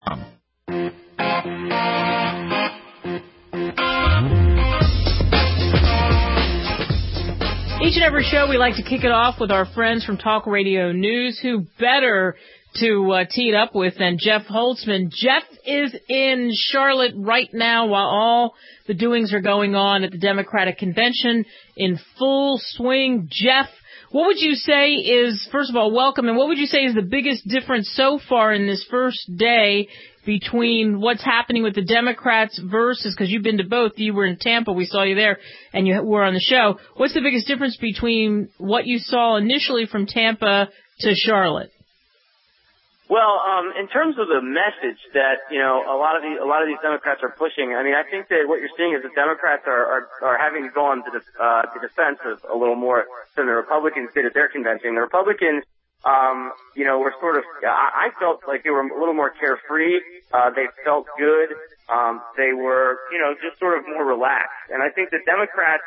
Each and every show, we like to kick it off with our friends from Talk Radio News. Who better to tee it up with than Jeff Holtzman? Jeff is in Charlotte right now while all the doings are going on at the Democratic Convention in full swing. Jeff, what would you say is, first of all, welcome, and what would you say is the biggest difference so far in this first day between what's happening with the Democrats versus, because you've been to both, you were in Tampa, we saw you there, and you were on the show. What's the biggest difference between what you saw initially from Tampa to Charlotte? Well, in terms of the message that, you know, a lot of these Democrats are pushing, I mean, I think that what you're seeing is the Democrats are having to go on the defensive a little more than the Republicans did at their convention. The Republicans, you know, were sort of, I felt like they were a little more carefree. They felt good. They were, you know, just sort of more relaxed. And I think the Democrats,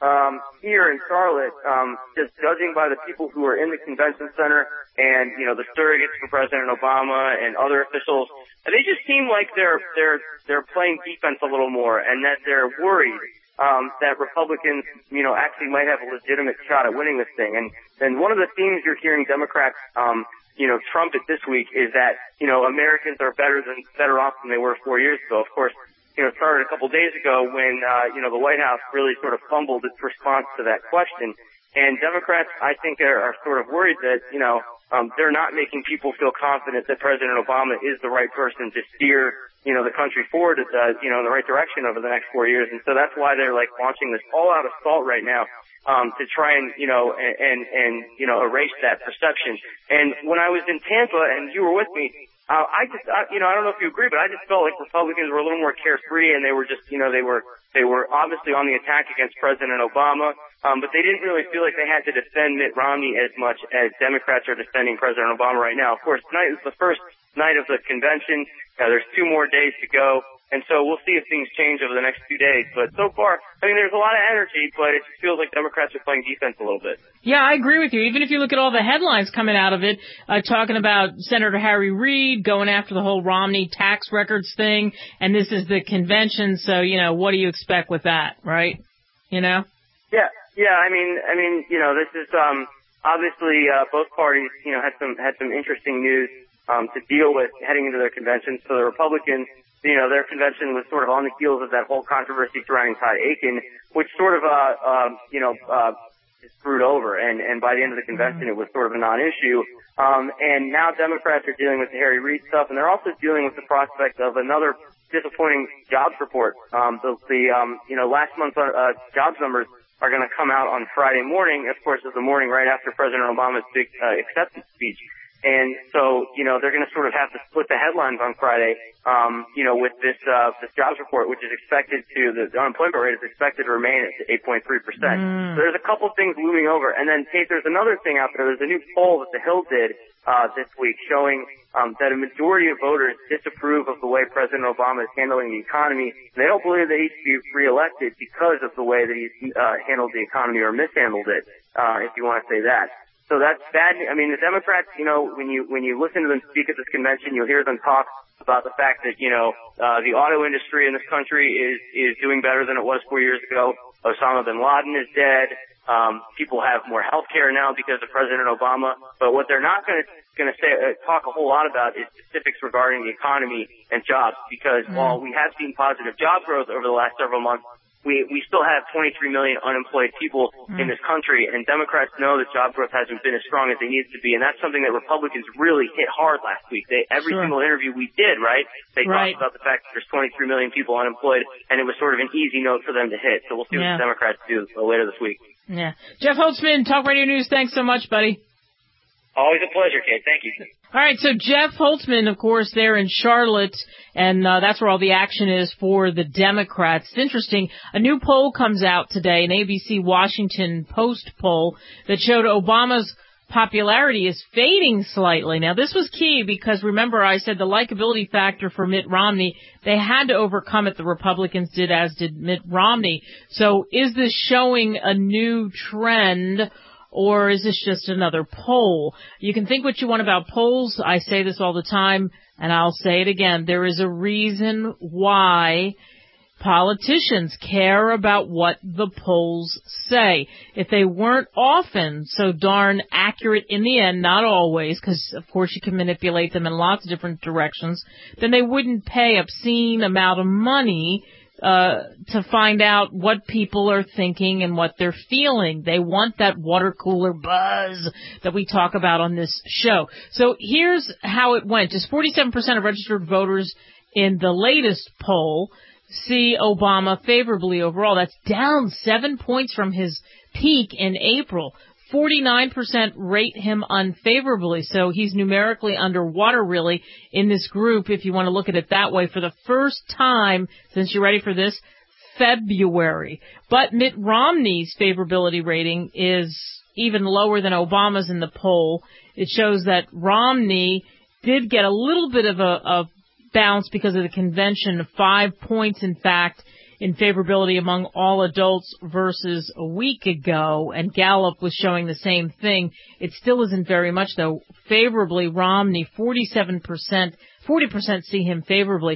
here in Charlotte, just judging by the people who are in the convention center and, you know, the surrogates for President Obama and other officials, they just seem like they're playing defense a little more, and that they're worried that Republicans, you know, actually might have a legitimate shot at winning this thing. And one of the themes you're hearing Democrats, you know, trumpet this week is that, you know, Americans are better off than they were 4 years ago. Of course, you know, it started a couple days ago when, you know, the White House really sort of fumbled its response to that question. And Democrats, I think, are sort of worried that, you know, they're not making people feel confident that President Obama is the right person to steer, you know, the country forward, you know, in the right direction over the next 4 years. And so that's why they're like launching this all-out assault right now, to try and, you know, and, you know, erase that perception. And when I was in Tampa and you were with me, you know, I don't know if you agree, but I just felt like Republicans were a little more carefree, and they were just, you know, they were obviously on the attack against President Obama, but they didn't really feel like they had to defend Mitt Romney as much as Democrats are defending President Obama right now. Of course, tonight is the first night of the convention. There's 2 more days to go. And so we'll see if things change over the next 2 days. But so far, I mean, there's a lot of energy, but it just feels like Democrats are playing defense a little bit. Yeah, I agree with you. Even if you look at all the headlines coming out of it, talking about Senator Harry Reid going after the whole Romney tax records thing, and this is the convention, so, you know, what do you expect with that, right? You know? Yeah, I mean, you know, this is, obviously, both parties, you know, had some interesting news, to deal with heading into their convention. So the Republicans, you know, their convention was sort of on the heels of that whole controversy surrounding Todd Akin, which sort of, you know, screwed over. And by the end of the convention, it was sort of a non-issue. And now Democrats are dealing with the Harry Reid stuff, and they're also dealing with the prospect of another disappointing jobs report. You know, last month's, jobs numbers are going to come out on Friday morning. Of course, it's the morning right after President Obama's big, acceptance speech. And so, you know, they're going to sort of have to split the headlines on Friday, you know, with this jobs report, which is expected the unemployment rate is expected to remain at 8.3%. So there's a couple things looming over. And then, Kate, there's another thing out there. There's a new poll that the Hill did, this week showing, that a majority of voters disapprove of the way President Obama is handling the economy. They don't believe that he should be reelected because of the way that he's, handled the economy or mishandled it, if you want to say that. So that's bad. I mean, the Democrats, you know, when you listen to them speak at this convention, you'll hear them talk about the fact that, you know, the auto industry in this country is doing better than it was 4 years ago. Osama bin Laden is dead. People have more health care now because of President Obama. But what they're not going to talk a whole lot about is specifics regarding the economy and jobs, because while we have seen positive job growth over the last several months, we still have 23 million unemployed people in this country, and Democrats know that job growth hasn't been as strong as they need it to be, and that's something that Republicans really hit hard last week. Every single interview we did, right, they talked about the fact that there's 23 million people unemployed, and it was sort of an easy note for them to hit. So we'll see what the Democrats do later this week. Yeah. Jeff Holtzman, Talk Radio News, thanks so much, buddy. Always a pleasure, Kate. Thank you. All right, so Jeff Holtzman, of course, there in Charlotte, and that's where all the action is for the Democrats. It's interesting. A new poll comes out today, an ABC Washington Post poll, that showed Obama's popularity is fading slightly. Now, this was key because, remember, I said the likability factor for Mitt Romney, they had to overcome it. The Republicans did, as did Mitt Romney. So is this showing a new trend, or is this just another poll? You can think what you want about polls. I say this all the time. And I'll say it again, there is a reason why politicians care about what the polls say. If they weren't often so darn accurate in the end, not always, because of course you can manipulate them in lots of different directions, then they wouldn't pay obscene amount of money to find out what people are thinking and what they're feeling. They want that water cooler buzz that we talk about on this show. So here's how it went. Just 47% of registered voters in the latest poll see Obama favorably overall. That's down 7 points from his peak in April. 49% rate him unfavorably, so he's numerically underwater really in this group, if you want to look at it that way, for the first time since, you're ready for this, February. But Mitt Romney's favorability rating is even lower than Obama's in the poll. It shows that Romney did get a little bit of a bounce because of the convention, 5 points, in fact, in favorability among all adults versus a week ago, and Gallup was showing the same thing. It still isn't very much, though. Favorably, Romney, 40% see him favorably,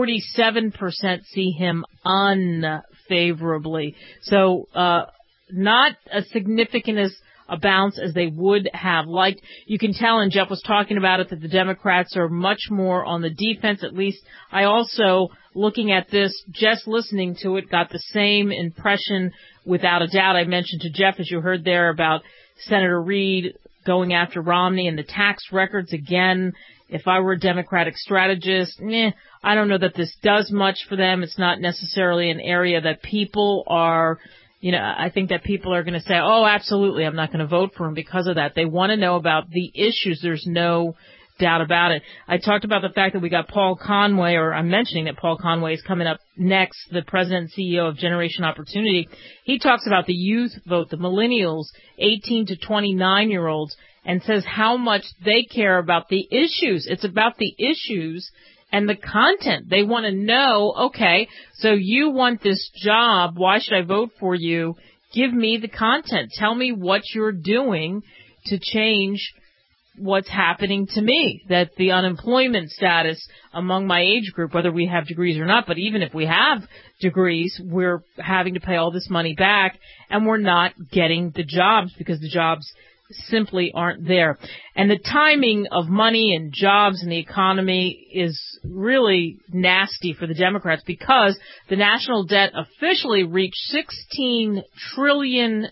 47% see him unfavorably. So, not as significant as a bounce as they would have liked. You can tell, and Jeff was talking about it, that the Democrats are much more on the defense, at least. I also, looking at this, just listening to it, got the same impression without a doubt. I mentioned to Jeff, as you heard there, about Senator Reid going after Romney and the tax records. Again, if I were a Democratic strategist, I don't know that this does much for them. It's not necessarily an area that people are, I think that people are going to say, oh, absolutely, I'm not going to vote for him because of that. They want to know about the issues. There's no doubt about it. I talked about the fact that we got Paul Conway, or I'm mentioning that Paul Conway is coming up next, the president and CEO of Generation Opportunity. He talks about the youth vote, the millennials, 18 to 29-year-olds, and says how much they care about the issues. It's about the issues and the content. They want to know, okay, so you want this job, why should I vote for you? Give me the content. Tell me what you're doing to change what's happening to me, that the unemployment status among my age group, whether we have degrees or not, but even if we have degrees, we're having to pay all this money back, and we're not getting the jobs because the jobs simply aren't there. And the timing of money and jobs and the economy is really nasty for the Democrats, because the national debt officially reached $16 trillion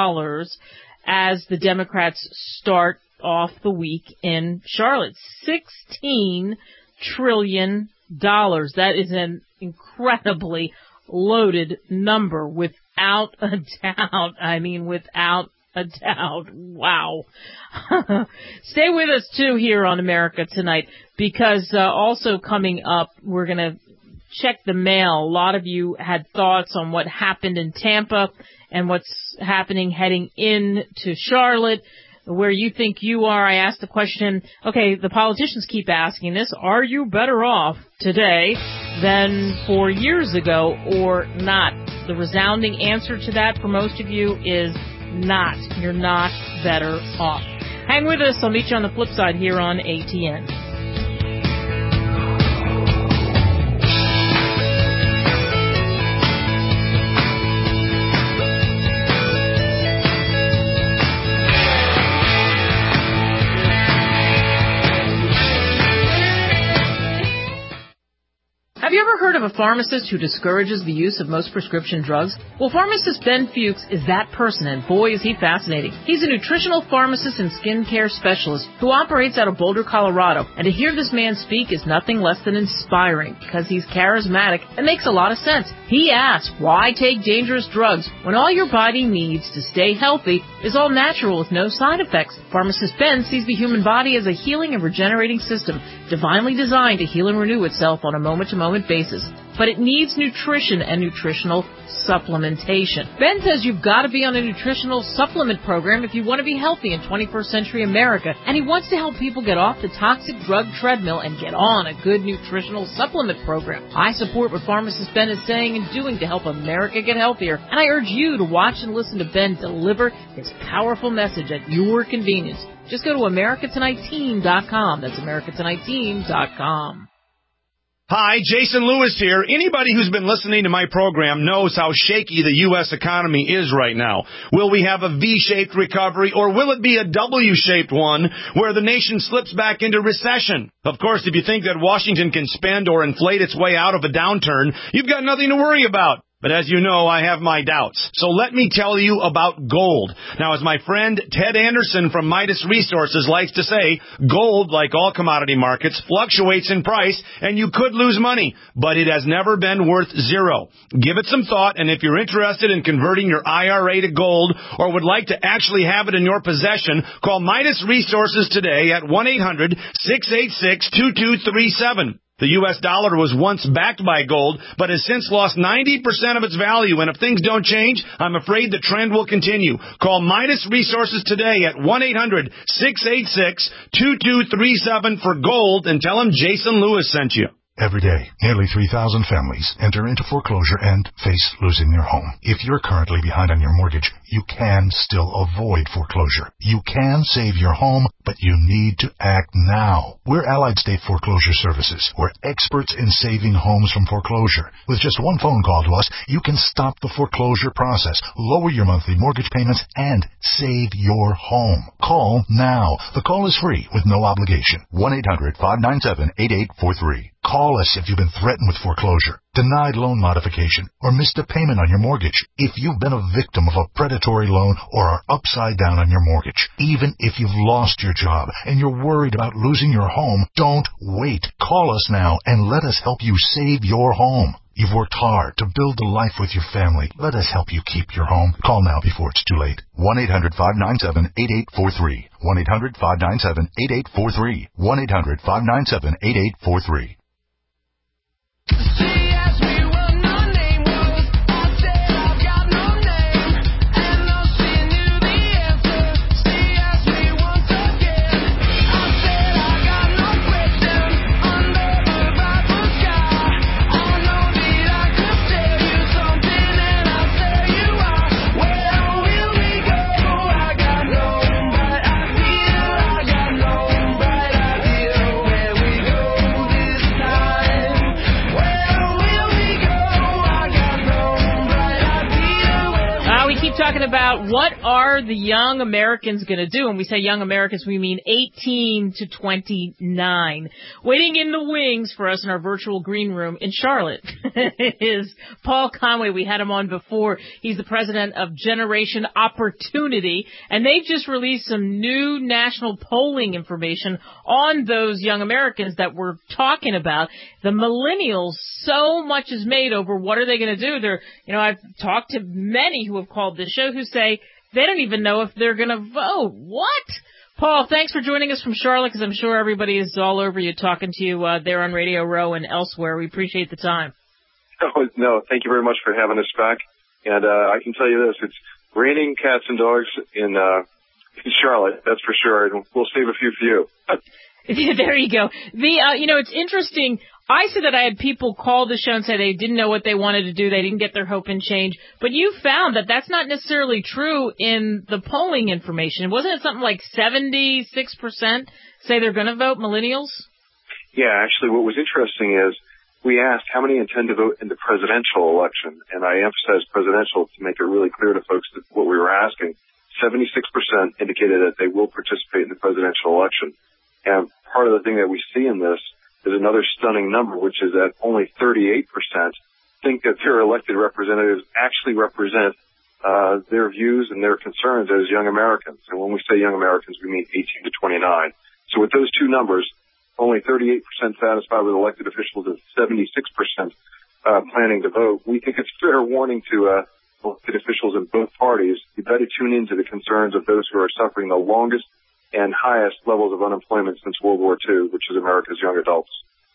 as the Democrats start off the week in Charlotte. $16 trillion. That is an incredibly loaded number, without a doubt. I mean, without a doubt. Wow. Stay with us, too, here on America Tonight, because also coming up, we're going to check the mail. A lot of you had thoughts on what happened in Tampa and what's happening heading into Charlotte, where you think you are. I asked the question, okay, the politicians keep asking this, are you better off today than 4 years ago or not? The resounding answer to that for most of you is not. You're not better off. Hang with us. I'll meet you on the flip side here on ATN. Have you ever heard of a pharmacist who discourages the use of most prescription drugs? Well, pharmacist Ben Fuchs is that person, and boy, is he fascinating. He's a nutritional pharmacist and skincare specialist who operates out of Boulder, Colorado. And to hear this man speak is nothing less than inspiring, because he's charismatic and makes a lot of sense. He asks, why take dangerous drugs when all your body needs to stay healthy is all natural with no side effects? Pharmacist Ben sees the human body as a healing and regenerating system, divinely designed to heal and renew itself on a moment-to-moment basis. but it needs nutrition and nutritional supplementation. Ben says you've got to be on a nutritional supplement program if you want to be healthy in 21st century America, and he wants to help people get off the toxic drug treadmill and get on a good nutritional supplement program. I support what pharmacist Ben is saying and doing to help America get healthier, and I urge you to watch and listen to Ben deliver his powerful message at your convenience. Just go to AmericaTonightTeam.com. That's AmericaTonightTeam.com. Hi, Jason Lewis here. Anybody who's been listening to my program knows how shaky the U.S. economy is right now. Will we have a V-shaped recovery, or will it be a W-shaped one where the nation slips back into recession? Of course, if you think that Washington can spend or inflate its way out of a downturn, you've got nothing to worry about. But as you know, I have my doubts. So let me tell you about gold. Now, as my friend Ted Anderson from Midas Resources likes to say, gold, like all commodity markets, fluctuates in price, and you could lose money, but it has never been worth zero. Give it some thought, and if you're interested in converting your IRA to gold or would like to actually have it in your possession, call Midas Resources today at 1-800-686-2237. The U.S. dollar was once backed by gold, but has since lost 90% of its value, and if things don't change, I'm afraid the trend will continue. Call Midas Resources today at 1-800-686-2237 for gold and tell them Jason Lewis sent you. Every day, nearly 3,000 families enter into foreclosure and face losing their home. If you're currently behind on your mortgage, you can still avoid foreclosure. You can save your home, but you need to act now. We're Allied State Foreclosure Services. We're experts in saving homes from foreclosure. With just one phone call to us, you can stop the foreclosure process, lower your monthly mortgage payments, and save your home. Call now. The call is free with no obligation. 1-800-597-8843. Call us if you've been threatened with foreclosure, denied loan modification, or missed a payment on your mortgage. If you've been a victim of a predatory loan or are upside down on your mortgage, even if you've lost your job and you're worried about losing your home, don't wait. Call us now and let us help you save your home. You've worked hard to build a life with your family. Let us help you keep your home. Call now before it's too late. 1-800-597-8843. 1-800-597-8843. 1-800-597-8843. Talking about what are the young Americans going to do? And we say young Americans, we mean 18 to 29. Waiting in the wings for us in our virtual green room in Charlotte is Paul Conway. We had him on before. He's the president of Generation Opportunity, and they've just released some new national polling information on those young Americans that we're talking about. The millennials, so much is made over what are they going to do. I've talked to many who have called this show who say they don't even know if they're going to vote. What? Paul, thanks for joining us from Charlotte, because I'm sure everybody is all over you talking to you there on Radio Row and elsewhere. We appreciate the time. Oh, no, thank you very much for having us back. And I can tell you this, it's raining cats and dogs in Charlotte, that's for sure, and we'll save a few for you. There you go. It's interesting. I said that I had people call the show and say they didn't know what they wanted to do. They didn't get their hope and change. But you found that that's not necessarily true in the polling information. Wasn't it something like 76% say they're going to vote, millennials? Yeah, actually what was interesting is we asked how many intend to vote in the presidential election. And I emphasized presidential to make it really clear to folks that what we were asking. 76% indicated that they will participate in the presidential election. And part of the thing that we see in this is another stunning number, which is that only 38% think that their elected representatives actually represent their views and their concerns as young Americans. And when we say young Americans, we mean 18 to 29. So with those two numbers, only 38% satisfied with elected officials and 76% planning to vote. We think it's fair warning to elected officials in both parties. You better tune into the concerns of those who are suffering the longest and highest levels of unemployment since World War II, which is America's young adults.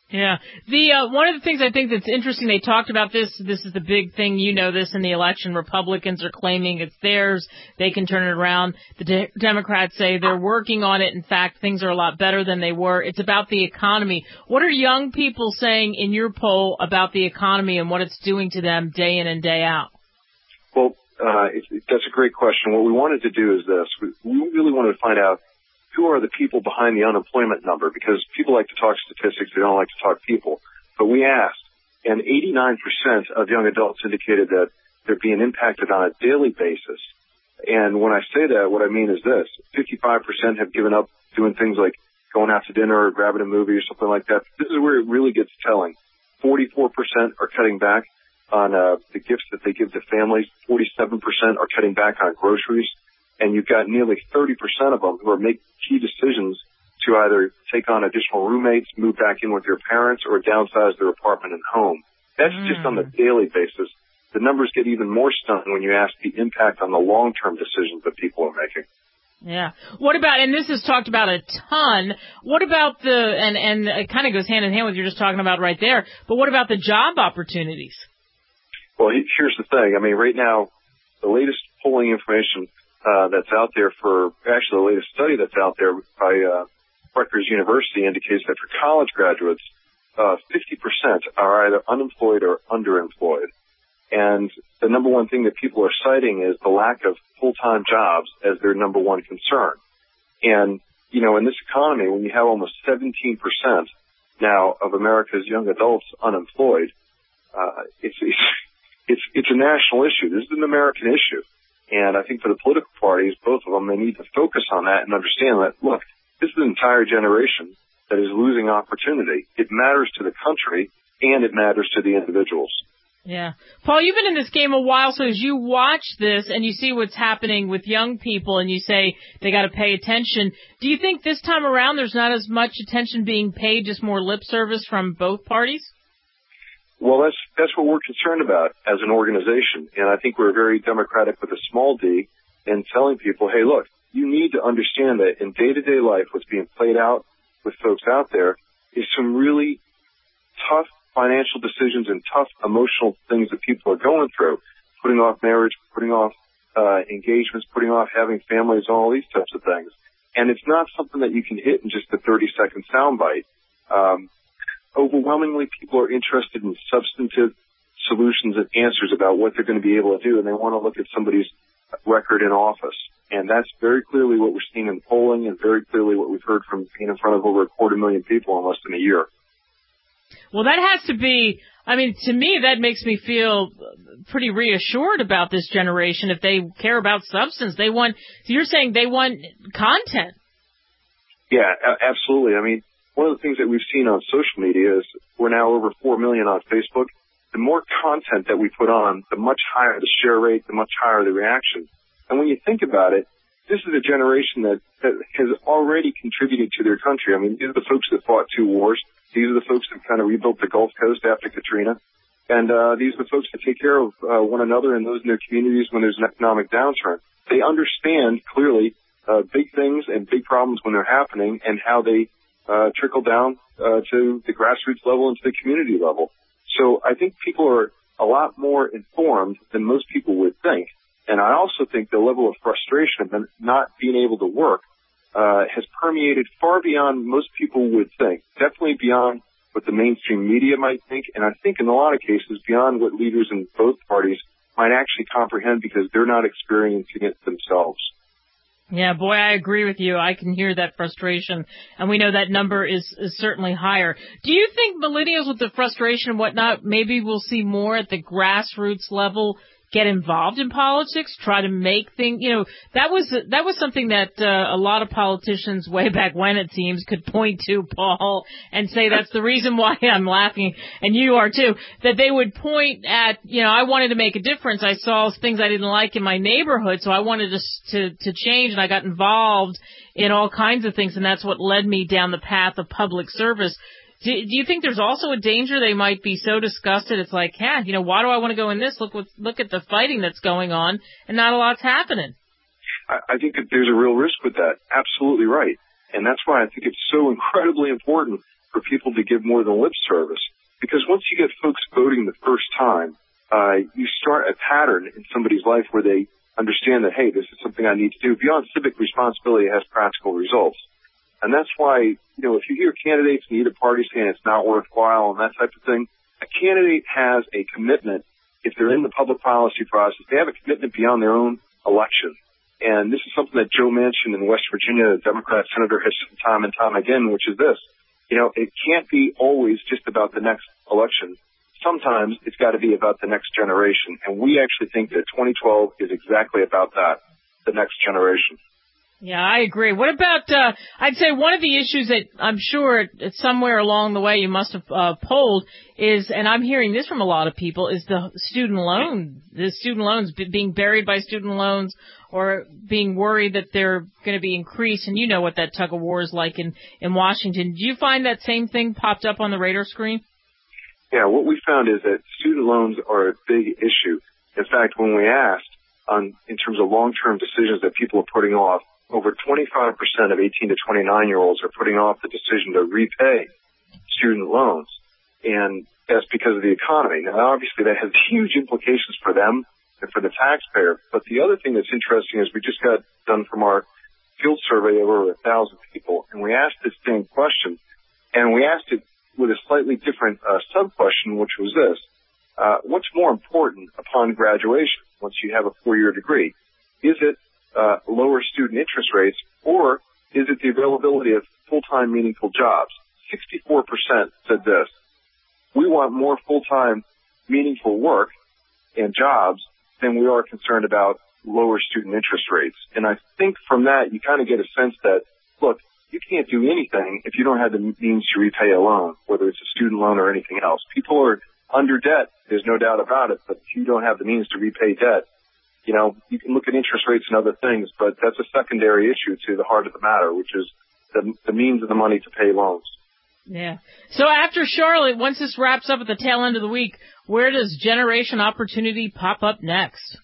Yeah. One of the things I think that's interesting, they talked about this is the big thing, you know this in the election, Republicans are claiming it's theirs, they can turn it around. The Democrats say they're working on it. In fact, things are a lot better than they were. It's about the economy. What are young people saying in your poll about the economy and what it's doing to them day in and day out? Well, that's a great question. What we wanted to do is this. We really wanted to find out who are the people behind the unemployment number, because people like to talk statistics, they don't like to talk people. But we asked, and 89% of young adults indicated that they're being impacted on a daily basis. And when I say that, what I mean is this. 55% have given up doing things like going out to dinner or grabbing a movie or something like that. This is where it really gets telling. 44% are cutting back on the gifts that they give to families. 47% are cutting back on groceries. And you've got nearly 30% of them who are making key decisions to either take on additional roommates, move back in with their parents, or downsize their apartment and home. That's just on the daily basis. The numbers get even more stunning when you ask the impact on the long-term decisions that people are making. Yeah. What about, and this is talked about a ton, what about and it kind of goes hand in hand with what you're just talking about right there, but what about the job opportunities? Well, here's the thing. I mean, right now, the latest polling information that's out there the latest study that's out there by Rutgers University indicates that for college graduates, 50% are either unemployed or underemployed. And the number one thing that people are citing is the lack of full-time jobs as their number one concern. And, you know, in this economy, when you have almost 17% now of America's young adults unemployed, it's a national issue. This is an American issue. And I think for the political parties, both of them, they need to focus on that and understand that, look, this is an entire generation that is losing opportunity. It matters to the country, and it matters to the individuals. Yeah. Paul, you've been in this game a while, so as you watch this and you see what's happening with young people and you say they got to pay attention, do you think this time around there's not as much attention being paid, just more lip service from both parties? Well, that's what we're concerned about as an organization. And I think we're very democratic with a small d in telling people, hey, look, you need to understand that in day-to-day life, what's being played out with folks out there is some really tough financial decisions and tough emotional things that people are going through, putting off marriage, putting off engagements, putting off having families, all these types of things. And it's not something that you can hit in just a 30-second soundbite. Overwhelmingly, people are interested in substantive solutions and answers about what they're going to be able to do, and they want to look at somebody's record in office. And that's very clearly what we're seeing in polling and very clearly what we've heard from being in front of over 250,000 people in less than a year. Well, that has to be, I mean, to me, that makes me feel pretty reassured about this generation. If they care about substance, so you're saying they want content. Yeah, absolutely. I mean, one of the things that we've seen on social media is we're now over 4 million on Facebook. The more content that we put on, the much higher the share rate, the much higher the reaction. And when you think about it, this is a generation that has already contributed to their country. I mean, these are the folks that fought 2 wars. These are the folks that kind of rebuilt the Gulf Coast after Katrina. And these are the folks that take care of one another and those in their communities when there's an economic downturn. They understand clearly big things and big problems when they're happening and how they trickle down to the grassroots level and to the community level. So I think people are a lot more informed than most people would think. And I also think the level of frustration of them not being able to work has permeated far beyond most people would think, definitely beyond what the mainstream media might think, and I think in a lot of cases beyond what leaders in both parties might actually comprehend because they're not experiencing it themselves. Yeah, boy, I agree with you. I can hear that frustration, and we know that number is certainly higher. Do you think millennials with the frustration and whatnot, maybe we'll see more at the grassroots level get involved in politics, try to make things, you know, that was something that a lot of politicians way back when, it seems, could point to, Paul, and say that's the reason why I'm laughing, and you are too, that they would point at, you know, I wanted to make a difference. I saw things I didn't like in my neighborhood, so I wanted to change, and I got involved in all kinds of things, and that's what led me down the path of public service. Do you think there's also a danger they might be so disgusted it's like, yeah, you know, why do I want to go in this? Look at the fighting that's going on, and not a lot's happening. I think that there's a real risk with that. Absolutely right. And that's why I think it's so incredibly important for people to give more than lip service. Because once you get folks voting the first time, you start a pattern in somebody's life where they understand that, hey, this is something I need to do. Beyond civic responsibility, it has practical results. And that's why, if you hear candidates in either party saying it's not worthwhile and that type of thing, a candidate has a commitment. If they're in the public policy process, they have a commitment beyond their own election. And this is something that Joe Manchin in West Virginia, the Democrat senator, has said time and time again, which is this. It can't be always just about the next election. Sometimes it's got to be about the next generation. And we actually think that 2012 is exactly about that, the next generation. Yeah, I agree. What about, I'd say one of the issues that I'm sure somewhere along the way you must have polled is, and I'm hearing this from a lot of people, is the student loans being buried by student loans or being worried that they're going to be increased. And you know what that tug of war is like in Washington. Do you find that same thing popped up on the radar screen? Yeah, what we found is that student loans are a big issue. In fact, when we asked in terms of long-term decisions that people are putting off, over 25% of 18 to 29-year-olds are putting off the decision to repay student loans. And that's because of the economy. Now, obviously, that has huge implications for them and for the taxpayer. But the other thing that's interesting is we just got done from our field survey of over 1,000 people, and we asked this same question, and we asked it with a slightly different sub-question, which was this. What's more important upon graduation once you have a 4-year degree? Is it lower student interest rates, or is it the availability of full-time meaningful jobs? 64% said this. We want more full-time meaningful work and jobs than we are concerned about lower student interest rates. And I think from that, you kind of get a sense that, look, you can't do anything if you don't have the means to repay a loan, whether it's a student loan or anything else. People are under debt, there's no doubt about it, but if you don't have the means to repay debt, you can look at interest rates and other things, but that's a secondary issue to the heart of the matter, which is the means of the money to pay loans. Yeah. So after Charlotte, once this wraps up at the tail end of the week, where does Generation Opportunity pop up next?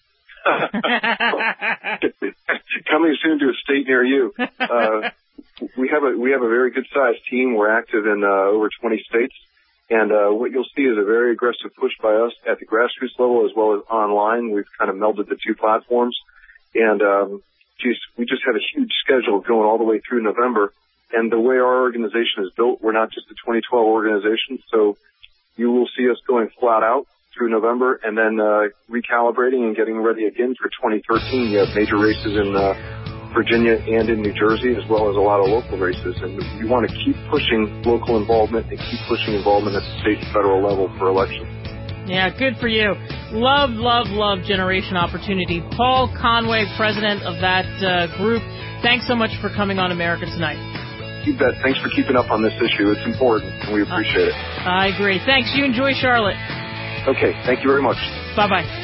Coming soon to a state near you. We have a very good sized team. We're active in over 20 states. And what you'll see is a very aggressive push by us at the grassroots level as well as online. We've kind of melded the two platforms. And we just have a huge schedule going all the way through November. And the way our organization is built, we're not just a 2012 organization. So you will see us going flat out through November and then recalibrating and getting ready again for 2013. You have major races in Virginia and in New Jersey, as well as a lot of local races. And we want to keep pushing local involvement and keep pushing involvement at the state and federal level for elections. Yeah, good for you. Love, love, love Generation Opportunity. Paul Conway, president of that group, thanks so much for coming on America Tonight. You bet. Thanks for keeping up on this issue. It's important, and we appreciate it. I agree. Thanks. You enjoy Charlotte. Okay. Thank you very much. Bye-bye.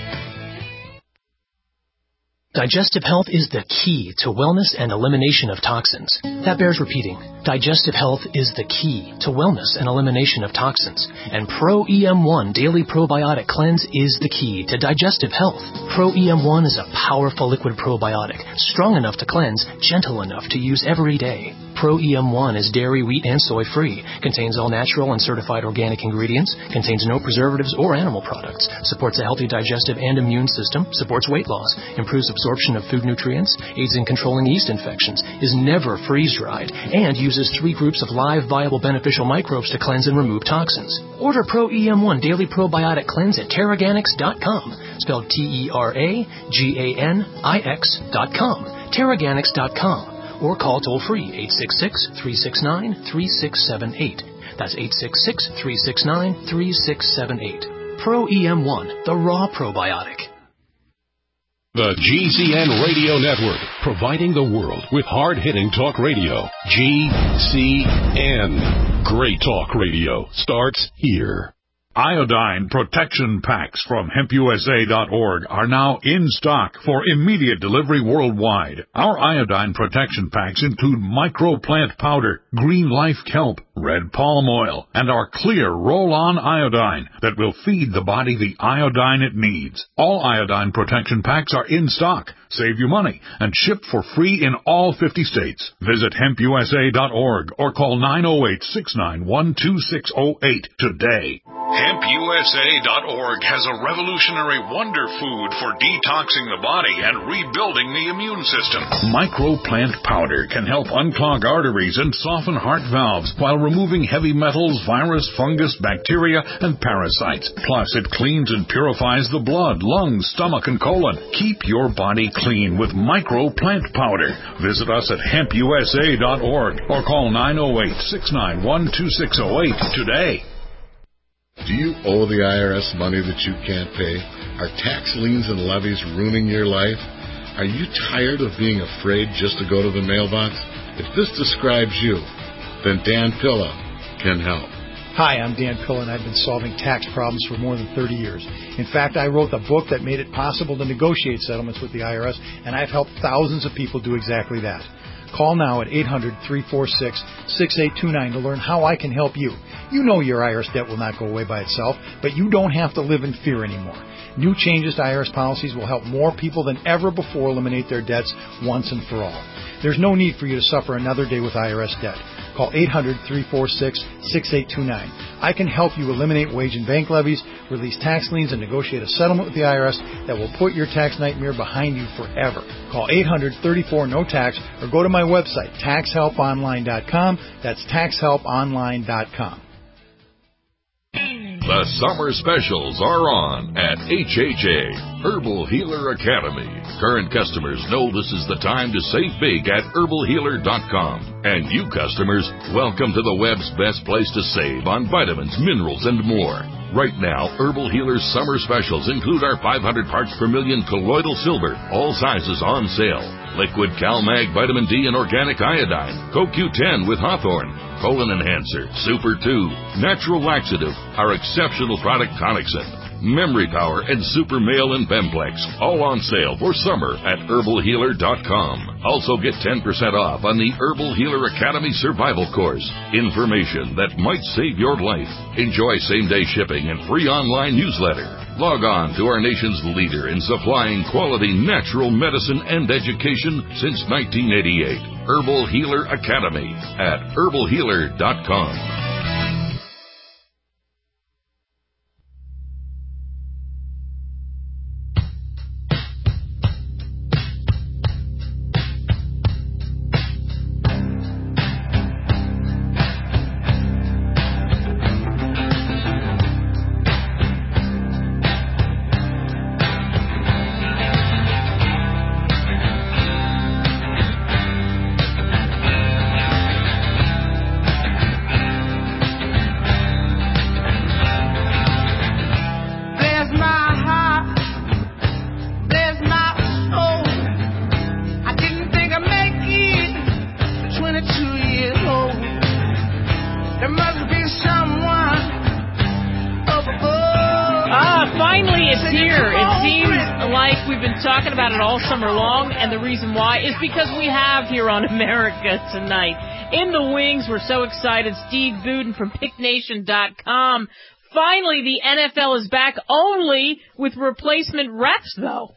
Digestive health is the key to wellness and elimination of toxins. That bears repeating. Digestive health is the key to wellness and elimination of toxins. And Pro-EM1 Daily Probiotic Cleanse is the key to digestive health. Pro-EM1 is a powerful liquid probiotic, strong enough to cleanse, gentle enough to use every day. Pro-EM1 is dairy, wheat, and soy-free, contains all natural and certified organic ingredients, contains no preservatives or animal products, supports a healthy digestive and immune system, supports weight loss, improves absorption of food nutrients, aids in controlling yeast infections, is never freeze-dried, and uses 3 groups of live, viable, beneficial microbes to cleanse and remove toxins. Order Pro-EM1 Daily Probiotic Cleanse at Teraganix.com, spelled Teraganix.com, Teraganix.com. Or call toll-free 866-369-3678. That's 866-369-3678. Pro-EM1, the raw probiotic. The GCN Radio Network, providing the world with hard-hitting talk radio. GCN. Great talk radio starts here. Iodine protection packs from HempUSA.org are now in stock for immediate delivery worldwide. Our iodine protection packs include microplant powder, green life kelp, red palm oil, and our clear roll-on iodine that will feed the body the iodine it needs. All iodine protection packs are in stock. Save you money and ship for free in all 50 states. Visit HempUSA.org or call 908-691-2608 today. HempUSA.org has a revolutionary wonder food for detoxing the body and rebuilding the immune system. Microplant powder can help unclog arteries and soften heart valves while removing heavy metals, virus, fungus, bacteria, and parasites. Plus, it cleans and purifies the blood, lungs, stomach, and colon. Keep your body clean with Microplant powder. Visit us at HempUSA.org or call 908-691-2608 today. Do you owe the IRS money that you can't pay? Are tax liens and levies ruining your life? Are you tired of being afraid just to go to the mailbox? If this describes you, then Dan Pilla can help. Hi, I'm Dan Pilla, and I've been solving tax problems for more than 30 years. In fact, I wrote the book that made it possible to negotiate settlements with the IRS, and I've helped thousands of people do exactly that. Call now at 800-346-6829 to learn how I can help you. You know your IRS debt will not go away by itself, but you don't have to live in fear anymore. New changes to IRS policies will help more people than ever before eliminate their debts once and for all. There's no need for you to suffer another day with IRS debt. Call 800-346-6829. I can help you eliminate wage and bank levies, release tax liens, and negotiate a settlement with the IRS that will put your tax nightmare behind you forever. Call 800-34-NO-TAX or go to my website, taxhelponline.com. That's taxhelponline.com. The summer specials are on at HHA, Herbal Healer Academy. Current customers know this is the time to save big at herbalhealer.com. And you customers, welcome to the web's best place to save on vitamins, minerals, and more. Right now, Herbal Healer's summer specials include our 500 parts per million colloidal silver, all sizes on sale. Liquid CalMag Vitamin D and Organic Iodine, CoQ10 with Hawthorne, Colon Enhancer, Super 2, Natural Laxative, our exceptional product Tonicsyn, Memory Power, and Super Male and Bemplex, all on sale for summer at herbalhealer.com. Also get 10% off on the Herbal Healer Academy Survival Course. Information that might save your life. Enjoy same-day shipping and free online newsletter. Log on to our nation's leader in supplying quality natural medicine and education since 1988. Herbal Healer Academy at herbalhealer.com. Summer long, and the reason why is because we have here on America Tonight. In the wings, we're so excited. Steve Budin from PickNation.com. Finally, the NFL is back, only with replacement refs, though.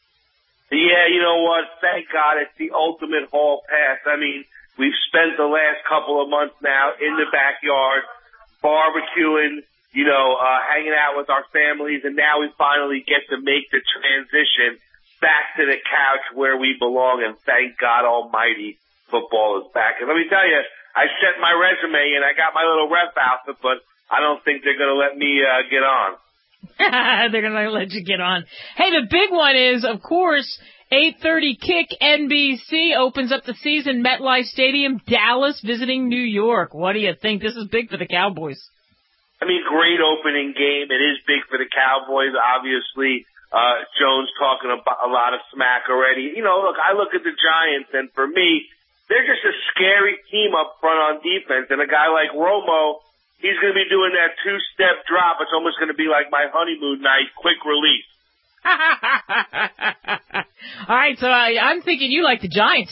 Yeah, you know what? Thank God it's the ultimate hall pass. I mean, we've spent the last couple of months now in the backyard, barbecuing, hanging out with our families, and now we finally get to make the transition back to the couch where we belong, and thank God Almighty, football is back. And let me tell you, I sent my resume and I got my little ref outfit, but I don't think they're going to let me get on. They're going to let you get on. Hey, the big one is, of course, 8:30 kick. NBC opens up the season, MetLife Stadium, Dallas visiting New York. What do you think? This is big for the Cowboys. I mean, great opening game. It is big for the Cowboys, obviously. Jones talking about a lot of smack already. Look, I look at the Giants, and for me, they're just a scary team up front on defense. And a guy like Romo, he's going to be doing that two-step drop. It's almost going to be like my honeymoon night, quick release. All right, so I'm thinking you like the Giants.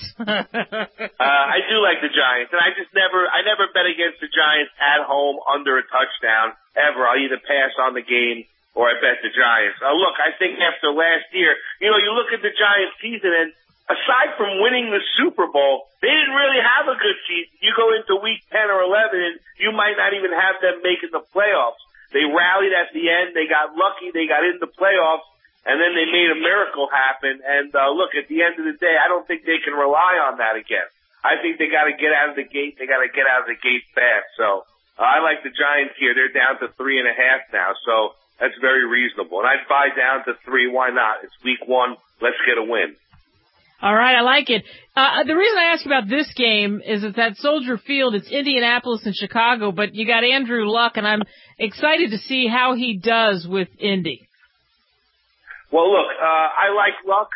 I do like the Giants, and I never bet against the Giants at home under a touchdown ever. I'll either pass on the game or I bet the Giants. Look, I think after last year, you look at the Giants season, and aside from winning the Super Bowl, they didn't really have a good season. You go into week 10 or 11, and you might not even have them making the playoffs. They rallied at the end. They got lucky. They got in the playoffs. And then they made a miracle happen. And, look, at the end of the day, I don't think they can rely on that again. I think they got to get out of the gate. They got to get out of the gate fast. So, I like the Giants here. They're down to 3.5 now. So that's very reasonable. And I'd buy down to 3. Why not? It's week 1. Let's get a win. All right. I like it. The reason I ask about this game is it's at Soldier Field. It's Indianapolis and Chicago, but you got Andrew Luck, and I'm excited to see how he does with Indy. Well, look, I like Luck.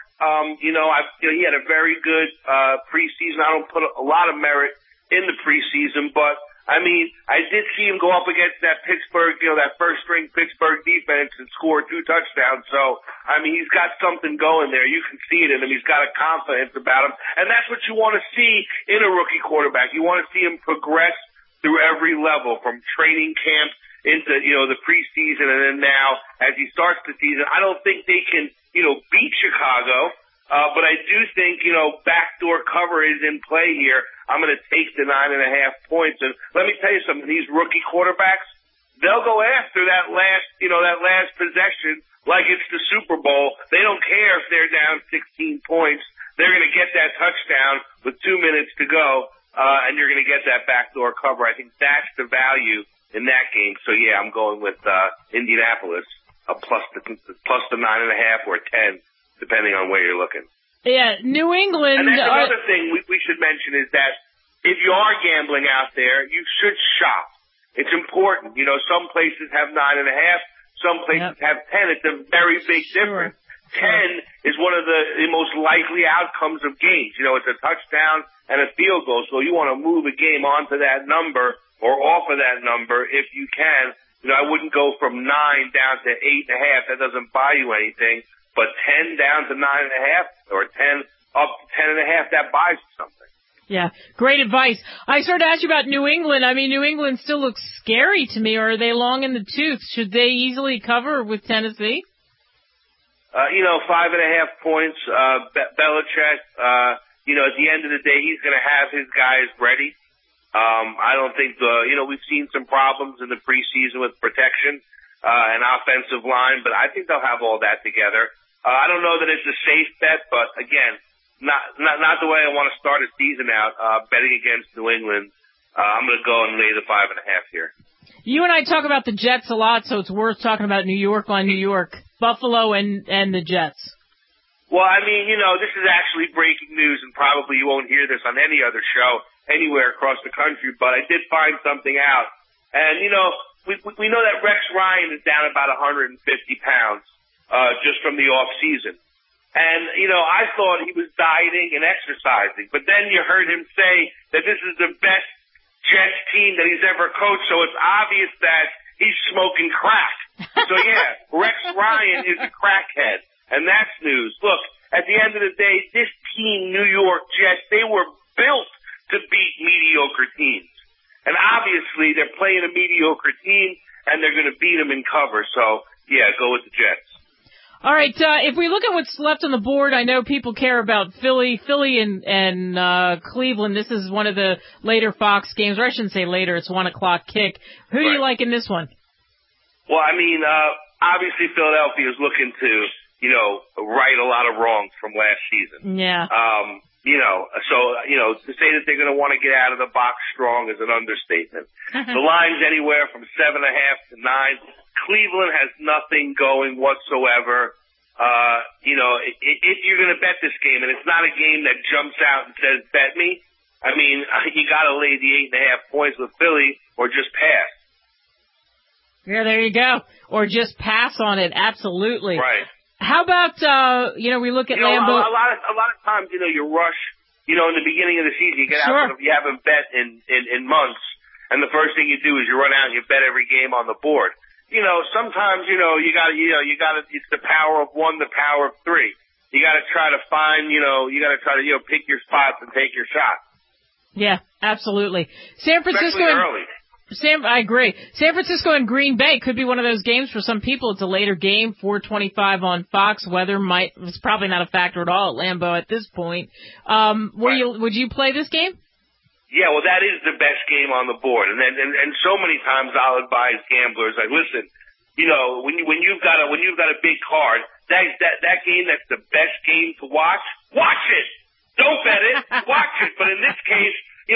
He had a very good preseason. I don't put a lot of merit in the preseason, but I mean, I did see him go up against that Pittsburgh, that first-string Pittsburgh defense and score 2 touchdowns. So, I mean, he's got something going there. You can see it in him. He's got a confidence about him, and that's what you want to see in a rookie quarterback. You want to see him progress through every level, from training camp into, the preseason, and then now as he starts the season. I don't think they can, beat Chicago, but I do think, backdoor cover is in play here. I'm going to take the 9.5 points. And let me tell you something, these rookie quarterbacks, they'll go after that last possession like it's the Super Bowl. They don't care if they're down 16 points. They're going to get that touchdown with 2 minutes to go, and you're going to get that backdoor cover. I think that's the value in that game. So yeah, I'm going with Indianapolis, plus the 9.5 or 10, depending on where you're looking. Yeah, New England. And that's another thing we should mention is that if you are gambling out there, you should shop. It's important. Some places have 9.5, some places have 10. It's a very big difference. 10 is one of the most likely outcomes of games. It's a touchdown and a field goal, so you want to move a game onto that number or off of that number if you can. I wouldn't go from 9 down to 8.5. That doesn't buy you anything. But 10 down to 9.5 or 10 up to 10.5, that buys you something. Yeah, great advice. I started to ask you about New England. I mean, New England still looks scary to me. Or are they long in the tooth? Should they easily cover with Tennessee? 5.5 points. Belichick, at the end of the day, he's going to have his guys ready. I don't think we've seen some problems in the preseason with protection and offensive line, but I think they'll have all that together. I don't know that it's a safe bet, but again, not the way I want to start a season out, betting against New England. I'm going to go and lay the 5.5 here. You and I talk about the Jets a lot, so it's worth talking about New York on New York, Buffalo and the Jets. Well, I mean, this is actually breaking news, and probably you won't hear this on any other show anywhere across the country, but I did find something out. And, we know that Rex Ryan is down about 150 pounds, just from the off season. And, I thought he was dieting and exercising, but then you heard him say that this is the best Jets team that he's ever coached, so it's obvious that he's smoking crack. So yeah, Rex Ryan is a crackhead, and that's news. Look, at the end of the day, this team, New York Jets, they were built to beat mediocre teams. And obviously, they're playing a mediocre team, and they're going to beat them in cover. So, yeah, go with the Jets. All right, if we look at what's left on the board, I know people care about Philly and Cleveland. This is one of the later Fox games, or I shouldn't say later, it's 1 o'clock kick. Who do you like in this one? Well, I mean, obviously Philadelphia is looking to, right a lot of wrongs from last season. Yeah. To say that they're going to want to get out of the box strong is an understatement. The line's anywhere from 7.5 to 9. Cleveland has nothing going whatsoever. If you're going to bet this game, and it's not a game that jumps out and says, bet me, I mean, you got to lay the 8.5 points with Philly or just pass. Yeah, there you go. Or just pass on it. Absolutely. Right. How about, we look at Lambeau. A lot of times, you rush, in the beginning of the season, you get out, if you haven't bet in months, and the first thing you do is you run out and you bet every game on the board. Sometimes, you gotta, it's the power of one, the power of three. You gotta try to find, pick your spots and take your shots. Yeah, absolutely. San Francisco. Especially early. I agree. San Francisco and Green Bay could be one of those games for some people. It's a later game, 4:25 on Fox. Weather it's probably not a factor at all at Lambeau at this point. Would you play this game? Yeah, well, that is the best game on the board, and so many times I'll advise gamblers, like, listen, when you've got a big card, that game that's the best game to watch it. Don't bet it, watch it. But in this case,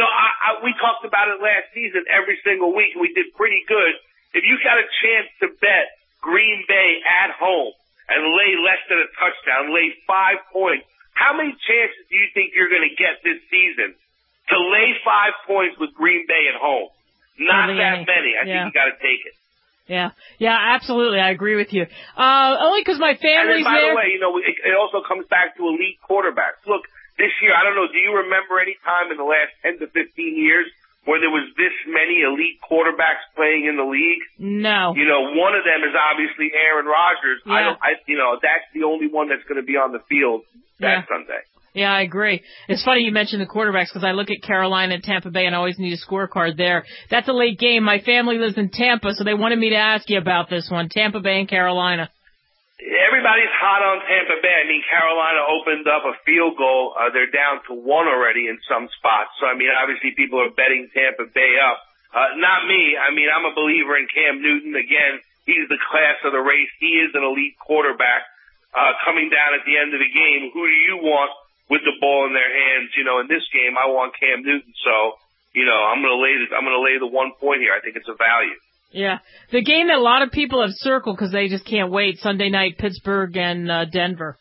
we talked about it last season every single week, and we did pretty good. If you got a chance to bet Green Bay at home and lay less than a touchdown, lay 5 points, how many chances do you think you're going to get this season to lay 5 points with Green Bay at home? Not that many. I think you got to take it. Yeah, absolutely. I agree with you. Only because my family's there. And by the way, it also comes back to elite quarterbacks. Look, this year, I don't know, do you remember any time in the last 10 to 15 years where there was this many elite quarterbacks playing in the league? No. One of them is obviously Aaron Rodgers. Yeah. That's the only one that's going to be on the field that Sunday. Yeah, I agree. It's funny you mentioned the quarterbacks because I look at Carolina and Tampa Bay and I always need a scorecard there. That's a late game. My family lives in Tampa, so they wanted me to ask you about this one, Tampa Bay and Carolina. Everybody's hot on Tampa Bay. I mean, Carolina opened up a field goal. They're down to 1 already in some spots. So, I mean, obviously people are betting Tampa Bay up. Not me. I mean, I'm a believer in Cam Newton. Again, he's the class of the race. He is an elite quarterback. Coming down at the end of the game, who do you want with the ball in their hands? In this game, I want Cam Newton. So, I'm going to lay the 1 point here. I think it's a value. Yeah. The game that a lot of people have circled because they just can't wait, Sunday night, Pittsburgh and Denver.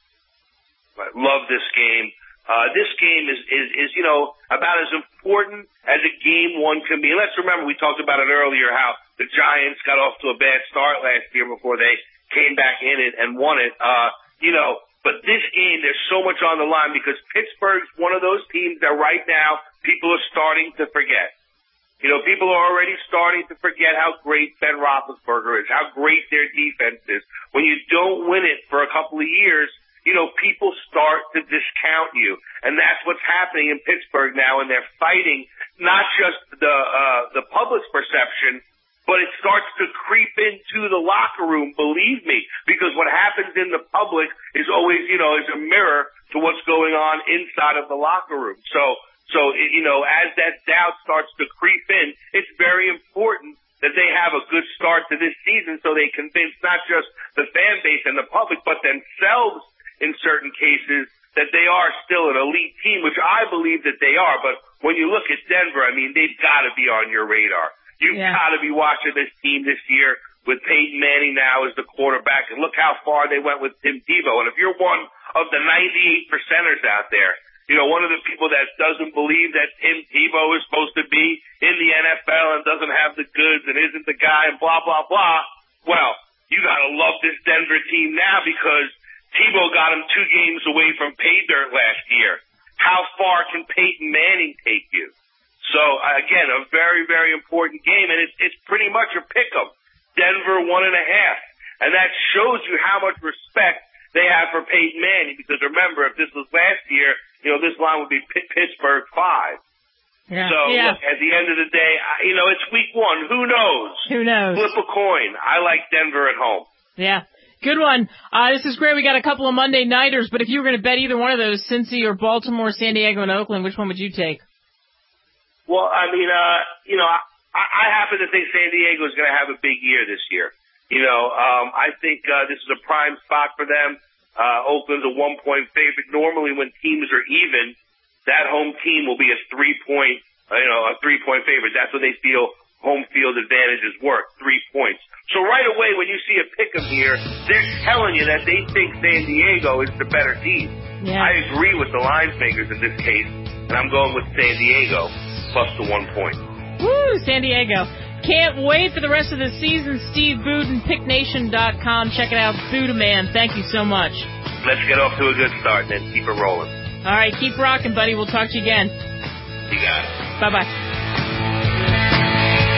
I love this game. This game is about as important as a game one can be. And let's remember, we talked about it earlier, how the Giants got off to a bad start last year before they came back in it and won it. But this game, there's so much on the line because Pittsburgh's one of those teams that right now people are starting to forget. People are already starting to forget how great Ben Roethlisberger is, how great their defense is. When you don't win it for a couple of years, people start to discount you. And that's what's happening in Pittsburgh now, and they're fighting not just the public's perception, but it starts to creep into the locker room, believe me, because what happens in the public is always, is a mirror to what's going on inside of the locker room. So, as that doubt starts to creep in, it's very important that they have a good start to this season so they convince not just the fan base and the public, but themselves in certain cases that they are still an elite team, which I believe that they are. But when you look at Denver, I mean, they've got to be on your radar. You've got to be watching this team this year with Peyton Manning now as the quarterback, and look how far they went with Tim Tebow. And if you're one of the 98%ers out there, one of the people that doesn't believe that Tim Tebow is supposed to be in the NFL and doesn't have the goods and isn't the guy and blah, blah, blah, well, you got to love this Denver team now because Tebow got him 2 games away from pay dirt last year. How far can Peyton Manning take you? So, again, a very, very important game, and it's pretty much a pick-em. Denver 1.5. And that shows you how much respect they have for Peyton Manning, because remember, if this was last year, this line would be Pittsburgh 5. Yeah. So, look, at the end of the day, it's week 1. Who knows? Who knows? Flip a coin. I like Denver at home. Yeah. Good one. This is great. We got a couple of Monday nighters, but if you were going to bet either one of those, Cincy or Baltimore, San Diego, and Oakland, which one would you take? Well, I mean, I happen to think San Diego is going to have a big year this year. I think this is a prime spot for them. Oakland's a 1-point favorite. Normally, when teams are even, that home team will be a 3-point favorite. That's what they feel home field advantage is worth, 3 points. So right away, when you see a pick'em here, they're telling you that they think San Diego is the better team. Yeah. I agree with the line makers in this case, and I'm going with San Diego plus the 1 point. Woo, San Diego. Can't wait for the rest of the season. Steve Budin, PickNation.com. Check it out. Budaman, thank you so much. Let's get off to a good start and then keep it rolling. All right, keep rocking, buddy. We'll talk to you again. You got it. Bye-bye.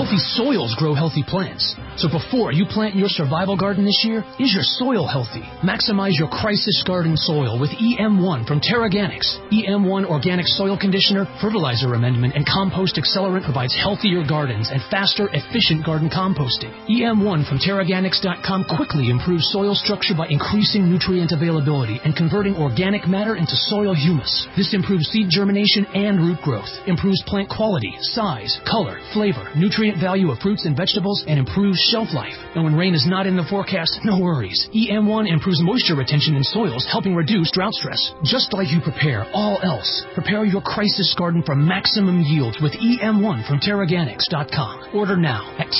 Healthy soils grow healthy plants. So before you plant your survival garden this year, is your soil healthy? Maximize your crisis garden soil with EM1 from Terraganics. EM1 Organic Soil Conditioner, Fertilizer Amendment, and Compost Accelerant provides healthier gardens and faster, efficient garden composting. EM1 from Terraganics.com quickly improves soil structure by increasing nutrient availability and converting organic matter into soil humus. This improves seed germination and root growth, improves plant quality, size, color, flavor, nutrient value of fruits and vegetables, and improves shelf life. And when rain is not in the forecast, no worries. EM1 improves moisture retention in soils, helping reduce drought stress. Just like you prepare all else, prepare your crisis garden for maximum yields with EM1 from Terraganics.com. Order now at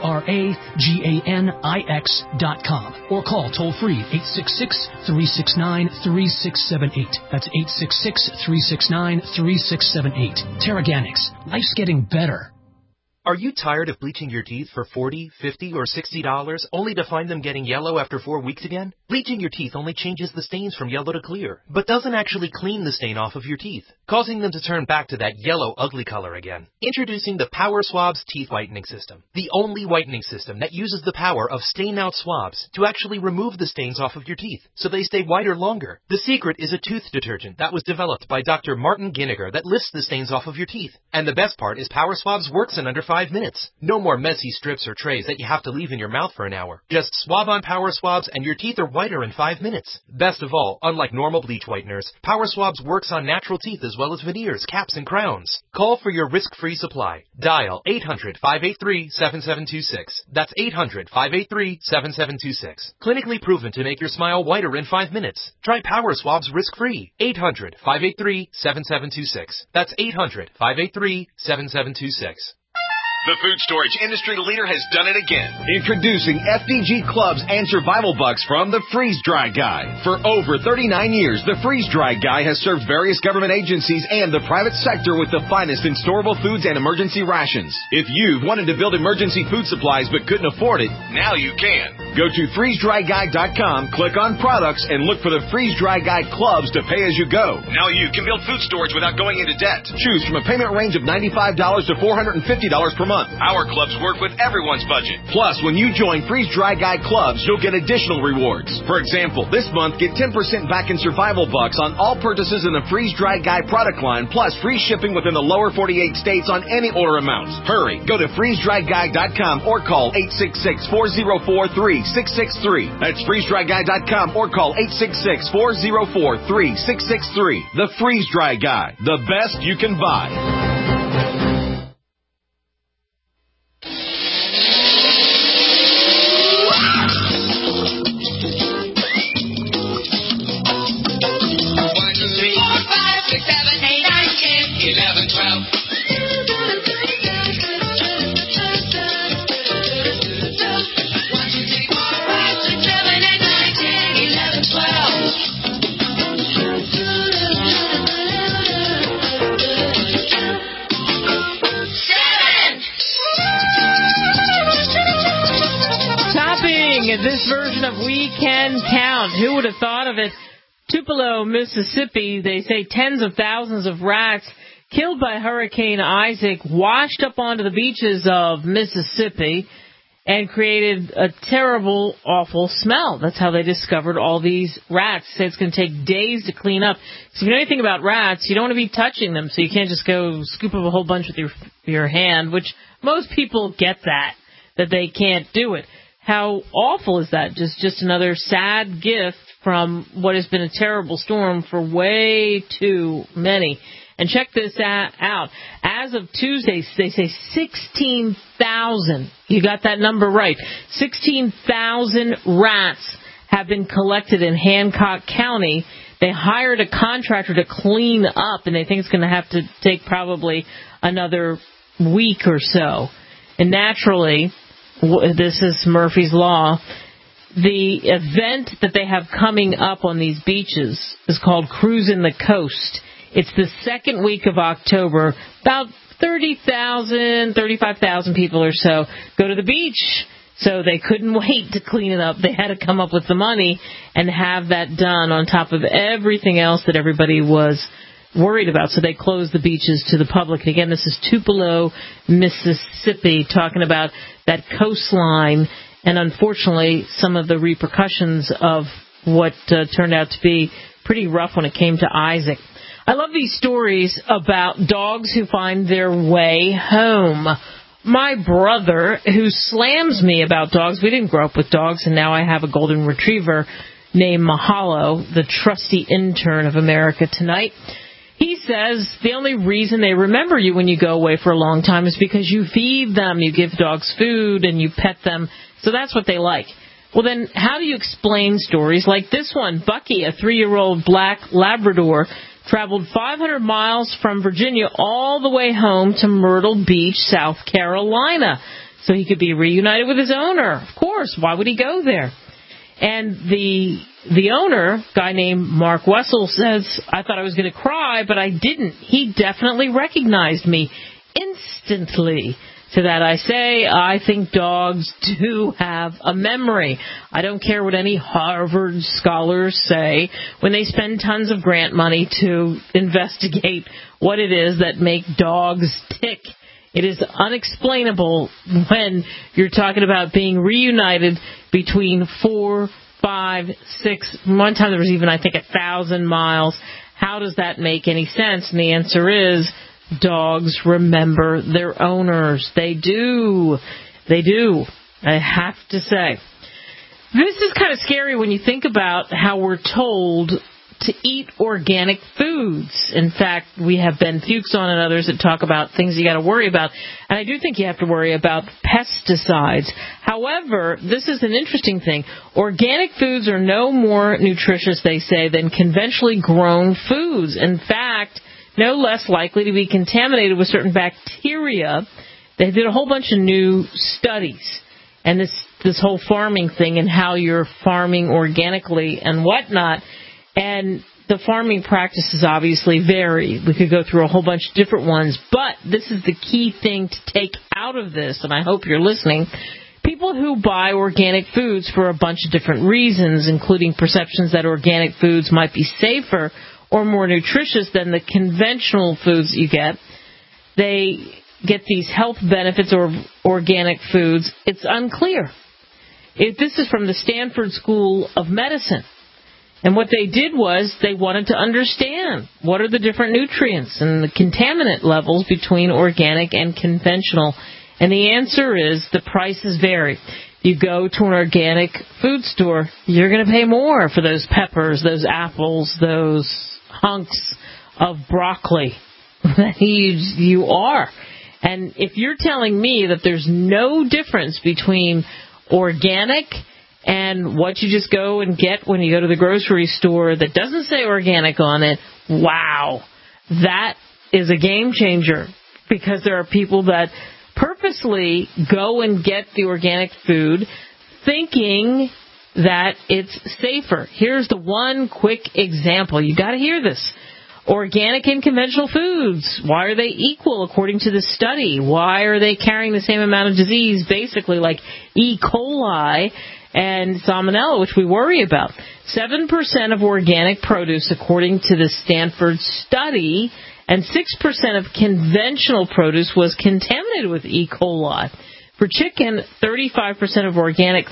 TERAGANIX.com or call toll-free 866-369-3678. That's 866-369-3678. Terraganics. Life's getting better. Are you tired of bleaching your teeth for $40, $50, or $60 only to find them getting yellow after 4 weeks again? Bleaching your teeth only changes the stains from yellow to clear, but doesn't actually clean the stain off of your teeth, causing them to turn back to that yellow, ugly color again. Introducing the Power Swabs Teeth Whitening System, the only whitening system that uses the power of stain-out swabs to actually remove the stains off of your teeth so they stay whiter longer. The secret is a tooth detergent that was developed by Dr. Martin Ginniger that lifts the stains off of your teeth. And the best part is Power Swabs works in under 5 minutes. No more messy strips or trays that you have to leave in your mouth for an hour. Just swab on Power Swabs and your teeth are whiter in 5 minutes. Best of all, unlike normal bleach whiteners, Power Swabs works on natural teeth as well as veneers, caps, and crowns. Call for your risk-free supply. Dial 800-583-7726. That's 800-583-7726. Clinically proven to make your smile whiter in 5 minutes. Try Power Swabs risk-free. 800-583-7726. That's 800-583-7726. The food storage industry leader has done it again. Introducing FDG Clubs and Survival Bucks from the Freeze Dry Guy. For over 39 years, the Freeze Dry Guy has served various government agencies and the private sector with the finest in storable foods and emergency rations. If you've wanted to build emergency food supplies but couldn't afford it, now you can. Go to freezedryguy.com, click on products, and look for the Freeze Dry Guy Clubs to pay as you go. Now you can build food storage without going into debt. Choose from a payment range of $95 to $450 per month. Our clubs work with everyone's budget. Plus, when you join Freeze Dry Guy Clubs, you'll get additional rewards. For example, this month, get 10% back in Survival Bucks on all purchases in the Freeze Dry Guy product line, plus free shipping within the lower 48 states on any order amount. Hurry, go to freezedryguy.com or call 866-404-3663. That's freezedryguy.com or call 866-404-3663. The Freeze Dry Guy, the best you can buy. This version of We Can Count. Who would have thought of it? Tupelo, Mississippi, they say tens of thousands of rats killed by Hurricane Isaac washed up onto the beaches of Mississippi and created a terrible, awful smell. That's how they discovered all these rats. They say it's going to take days to clean up. So if you know anything about rats, you don't want to be touching them, so you can't just go scoop up a whole bunch with your hand, which most people get that they can't do it. How awful is that? Just another sad gift from what has been a terrible storm for way too many. And check this out. As of Tuesday, they say 16,000. You got that number right. 16,000 rats have been collected in Hancock County. They hired a contractor to clean up, and they think it's going to have to take probably another week or so. And naturally, this is Murphy's Law. The event that they have coming up on these beaches is called Cruising the Coast. It's the second week of October. About 35,000 people or so go to the beach. So they couldn't wait to clean it up. They had to come up with the money and have that done on top of everything else that everybody was worried about, so they closed the beaches to the public. And again, this is Tupelo, Mississippi, talking about that coastline and, unfortunately, some of the repercussions of what turned out to be pretty rough when it came to Isaac. I love these stories about dogs who find their way home. My brother, who slams me about dogs, we didn't grow up with dogs, and now I have a golden retriever named Mahalo, the trusty intern of America Tonight. He says the only reason they remember you when you go away for a long time is because you feed them, you give dogs food, and you pet them, so that's what they like. Well, then, how do you explain stories like this one? Bucky, a 3-year-old black Labrador, traveled 500 miles from Virginia all the way home to Myrtle Beach, South Carolina, so he could be reunited with his owner. Of course, why would he go there? And the owner, a guy named Mark Wessel, says, I thought I was going to cry, but I didn't. He definitely recognized me instantly. To that I say, I think dogs do have a memory. I don't care what any Harvard scholars say when they spend tons of grant money to investigate what it is that make dogs tick. It is unexplainable when you're talking about being reunited between 4, 5, 6, one time there was even, I think, 1,000 miles. How does that make any sense? And the answer is, dogs remember their owners. They do. They do. I have to say. This is kind of scary when you think about how we're told to eat organic foods. In fact, we have Ben Fuchs on and others that talk about things you got to worry about. And I do think you have to worry about pesticides. However, this is an interesting thing. Organic foods are no more nutritious, they say, than conventionally grown foods. In fact, no less likely to be contaminated with certain bacteria. They did a whole bunch of new studies. And this whole farming thing and how you're farming organically and whatnot. And the farming practices obviously vary. We could go through a whole bunch of different ones. But this is the key thing to take out of this, and I hope you're listening. People who buy organic foods for a bunch of different reasons, including perceptions that organic foods might be safer or more nutritious than the conventional foods you get. They get these health benefits of organic foods. It's unclear. This is from the Stanford School of Medicine. And what they did was they wanted to understand what are the different nutrients and the contaminant levels between organic and conventional. And the answer is the prices vary. You go to an organic food store, you're going to pay more for those peppers, those apples, those hunks of broccoli than you are. And if you're telling me that there's no difference between organic and what you just go and get when you go to the grocery store that doesn't say organic on it, wow, that is a game changer, because there are people that purposely go and get the organic food thinking that it's safer. Here's the one quick example. You got to hear this. Organic and conventional foods, why are they equal according to this study? Why are they carrying the same amount of disease, basically like E. coli and salmonella, which we worry about? 7% of organic produce, according to the Stanford study, and 6% of conventional produce was contaminated with E. coli. For chicken, 35% of organic,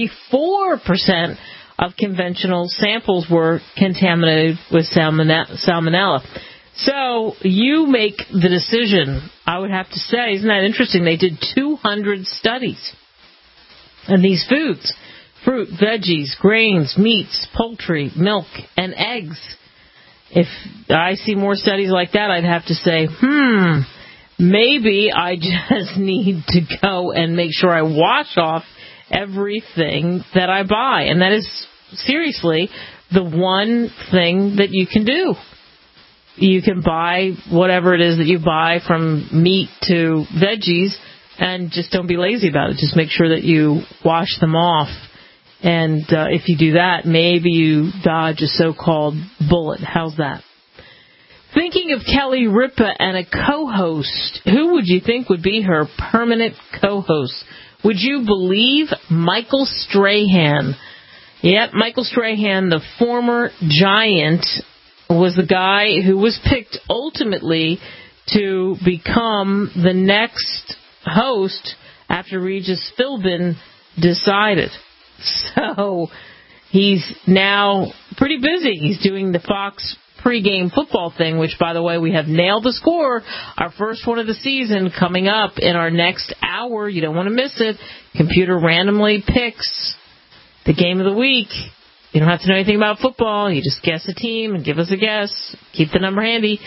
34% of conventional samples were contaminated with salmonella. So you make the decision. I would have to say, isn't that interesting? They did 200 studies on these foods: fruit, veggies, grains, meats, poultry, milk, and eggs. If I see more studies like that, I'd have to say, maybe I just need to go and make sure I wash off everything that I buy. And that is seriously the one thing that you can do. You can buy whatever it is that you buy, from meat to veggies, and just don't be lazy about it. Just make sure that you wash them off. And if you do that, maybe you dodge a so-called bullet. How's that? Thinking of Kelly Ripa and a co-host, who would you think would be her permanent co-host? Would you believe Michael Strahan? Yep, Michael Strahan, the former Giant was the guy who was picked ultimately to become the next host after Regis Philbin decided. So he's now pretty busy. He's doing the Fox pregame football thing, which, by the way, we have nailed the score. Our first one of the season coming up in our next hour. You don't want to miss it. Computer randomly picks the game of the week. You don't have to know anything about football. You just guess a team and give us a guess. Keep the number handy,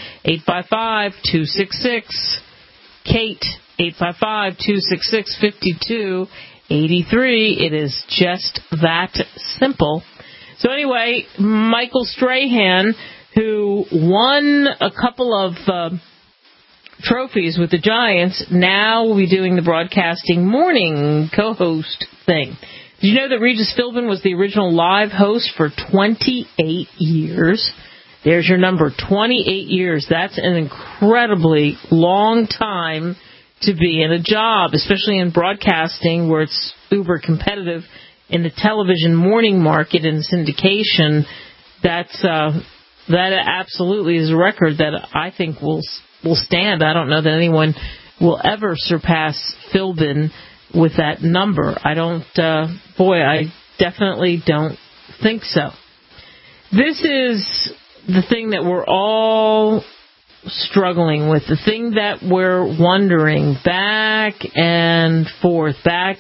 855-266-KATE, 855-266-5283. It is just that simple. So anyway, Michael Strahan, who won a couple of trophies with the Giants, now will be doing the broadcasting morning co-host thing. Did you know that Regis Philbin was the original live host for 28 years? There's your number, 28 years. That's an incredibly long time to be in a job, especially in broadcasting where it's uber competitive in the television morning market and syndication. That absolutely is a record that I think will stand. I don't know that anyone will ever surpass Philbin with that number. I definitely don't think so. This is the thing that we're all struggling with, the thing that we're wondering back and forth.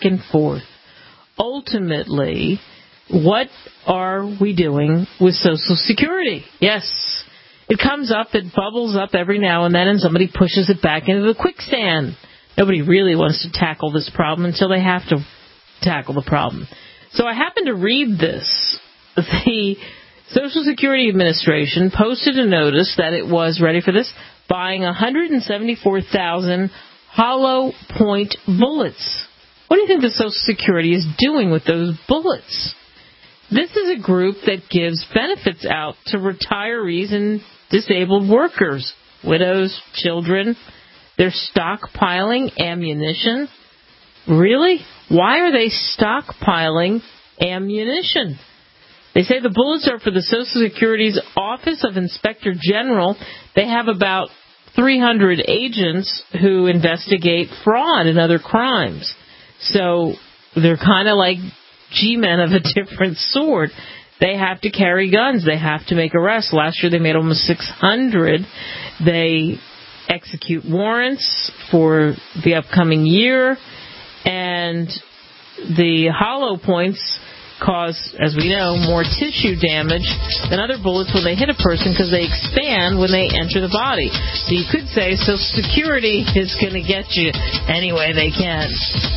Ultimately, what are we doing with Social Security? Yes, it comes up, it bubbles up every now and then, and somebody pushes it back into the quicksand. Nobody really wants to tackle this problem until they have to tackle the problem. So I happened to read this. The Social Security Administration posted a notice that it was, ready for this, buying 174,000 hollow point bullets. What do you think the Social Security is doing with those bullets? This is a group that gives benefits out to retirees and disabled workers, widows, children. They're stockpiling ammunition. Really? Why are they stockpiling ammunition? They say the bullets are for the Social Security's Office of Inspector General. They have about 300 agents who investigate fraud and other crimes. So they're kind of like G-men of a different sort. They have to carry guns. They have to make arrests. Last year they made almost 600. They execute warrants for the upcoming year. And the hollow points cause, as we know, more tissue damage than other bullets when they hit a person because they expand when they enter the body. So you could say Social Security is going to get you any way they can.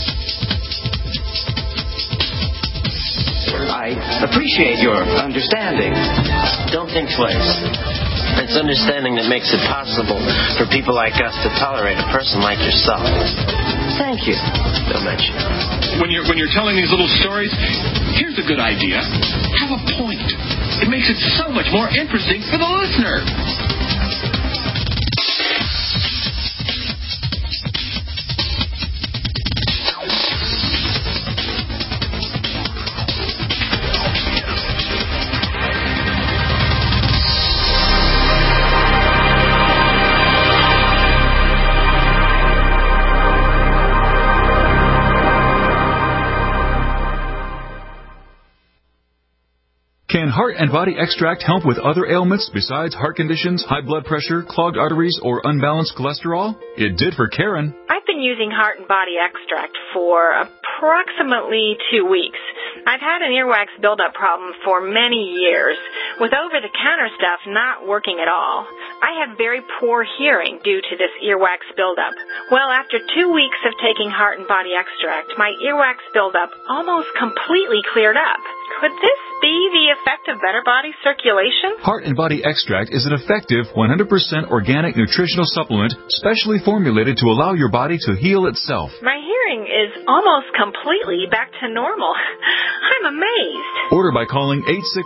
I appreciate your understanding. Don't think twice. It's understanding that makes it possible for people like us to tolerate a person like yourself. Thank you. Don't mention it. When you're telling these little stories, here's a good idea. Have a point. It makes it so much more interesting for the listener. Can Heart and Body Extract help with other ailments besides heart conditions, high blood pressure, clogged arteries, or unbalanced cholesterol? It did for Karen. I've been using Heart and Body Extract for approximately 2 weeks. I've had an earwax buildup problem for many years, with over-the-counter stuff not working at all. I have very poor hearing due to this earwax buildup. Well, after 2 weeks of taking Heart and Body Extract, my earwax buildup almost completely cleared up. Could this be the effect of better body circulation? Heart and Body Extract is an effective 100% organic nutritional supplement specially formulated to allow your body to heal itself. My hearing is almost completely back to normal. I'm amazed. Order by calling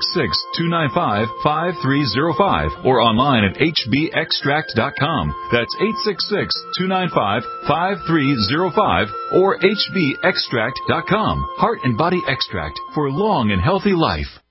866-295-5305 or online at hbextract.com. That's 866-295-5305 or hbextract.com. Heart and Body Extract for long and healthy life.